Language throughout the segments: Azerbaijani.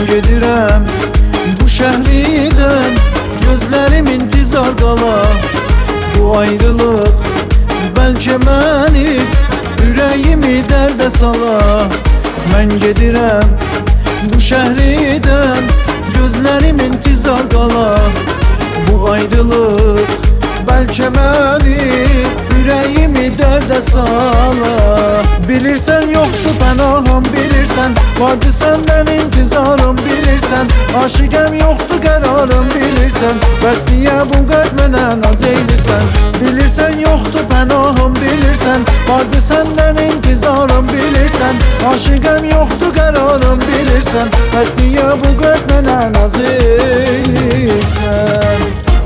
gedirəm bu şəhridən, gözlərim intizar qala. Bu ayrılıq bəlkə məni ürəyimi dərdə sala. Mən gedirəm bu şəhridən, gözlərim intizar qala. Bu ayrılıq bəlkə məni ürəyimi dərdə sala. Bilirsən yoxdur pənahım, bilirsən vardı səndən intizarım, bilirsən aşiqəm yoxdur qərarım, bilirsən bəs niyə bu qəlb mənə naz eylirsən. Bilirsən yoxdur pənahım, bilirsən vardı səndən intizarım, bilirsən aşiqəm yoxdur qərarım, bilirsən bəs niyə bu qəlb mənə naz eylirsən.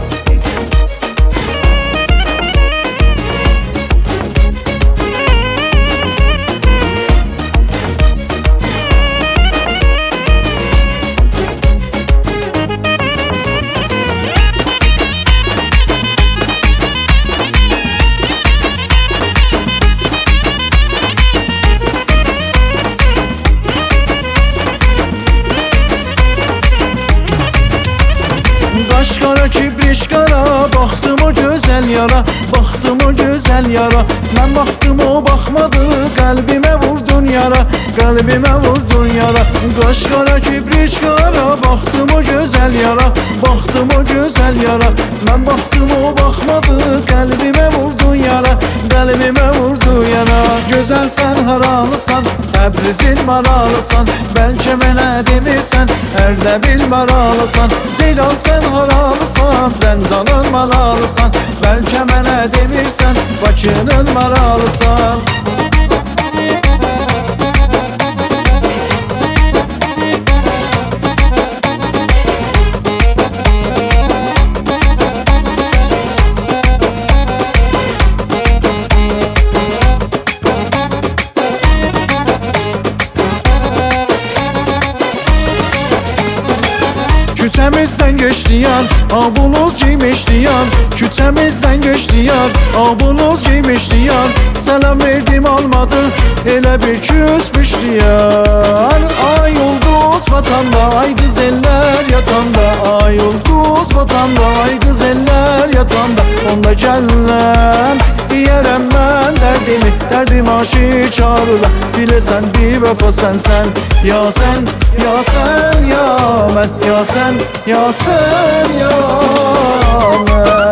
Qaş qara, kibriş qara, baxdım o gözəl yara, baxdım o gözəl yara. Mən baxdım o baxmadı, qəlbimə vurdun yara, qəlbimə vurdun yara. Qaş qara, kibriş qara, baxdım o gözəl yara, baxdım o gözəl yara. Mən baxdım o baxmadı, qəlbimə vurdun yara, qəlbimə vurdun yara. Gözəlsən, haralısan, Təbrizin maralısan, bəlkə mənə demirsən, Ərdəbil maralısan. Ceylan sən haralısan, Zəncanın maralısan, bəlkə mənə demirsən, Bakının maralısan. Küçəmizdən geçdi yar, abunuz giymişdi yar. Küçəmizdən geçdi yar, abunuz giymişdi yar. Selam verdim almadı, elə bir küsmüşdü yar. Ay ulduz vatanda, ay güzeller yatanda. Ay ulduz vatanda, ay güzeller yatanda. Onda gəlləm, deyərəm mən dərdimi, dərdim aşikarla. Biləsən bir vəfa sənsən, ya sən, ya sən, ya mən, ya sən, ya sən, ya mən.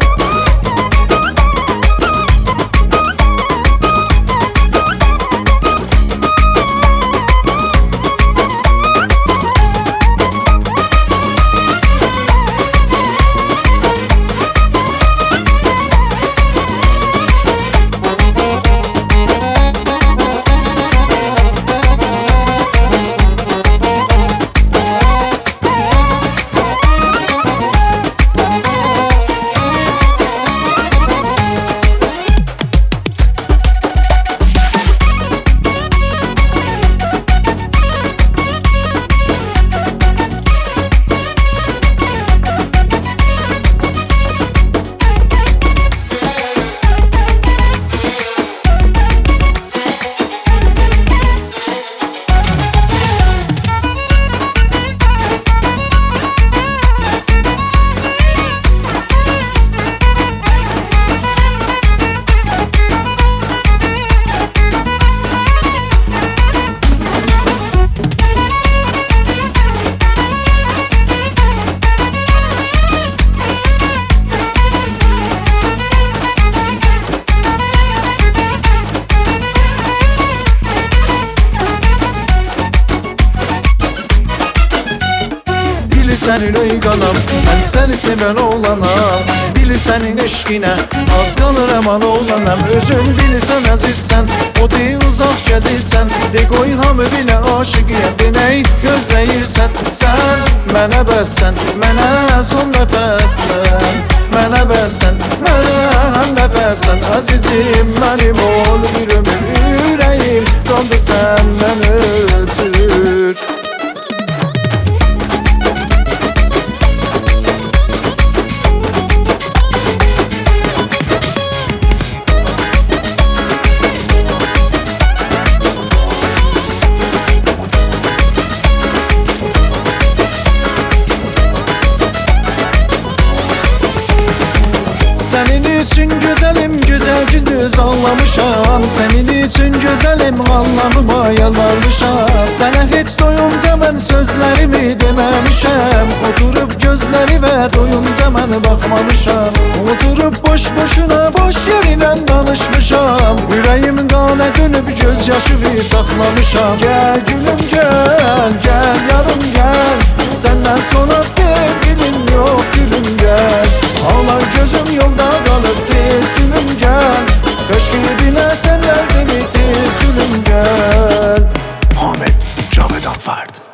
Bilirsən ürək qanam, mən səni sevən oğlanam. Bilirsən eşqinə, az qalır əman oğlanam. Özün bilirsən əzizsən, o dey uzaq gəzirsən. De qoy hamı bilə aşıqiyəm, de nəy gözləyirsən. Sən mənə bəssən, mənə son nəfəssən. Mənə bəssən, mənə həm nəfəssən. Əzizim mənim ol bir ömür, ürəyim qandı səndən ötür. için güzelim, güzel gündüz ağlamışam. Senin için güzelim, Allah'ıma yalvarmışam. Sana hiç doyunca ben sözlerimi dememişem. Oturup gözlerime doyunca ben bakmamışam. Oturup boş boşuna boş yerine danışmışam. Yüreğim qana dönüp gözyaşımı saklamışam. Gel gülüm gel, gel yarım gel. Senden sonra sevgilim yok gülüm gel. Ağlar gözüm yolda kalıp tez gülüm gel. Kış gibi senler beni tez gülüm gel. Ahmet Cavedan Ferd.